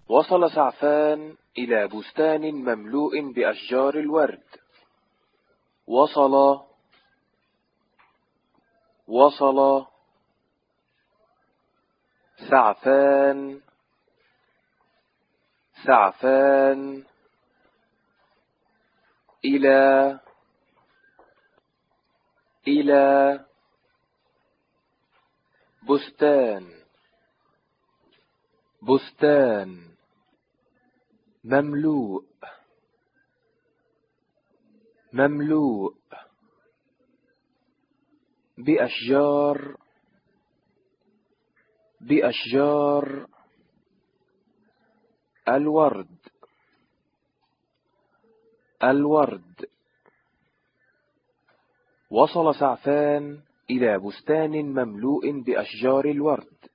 وصل سعفان إلى بستان مملوء بأشجار الورد. وصل سعفان إلى بستان مملوء بأشجار الورد. وصل سعفان إلى بستان مملوء بأشجار الورد.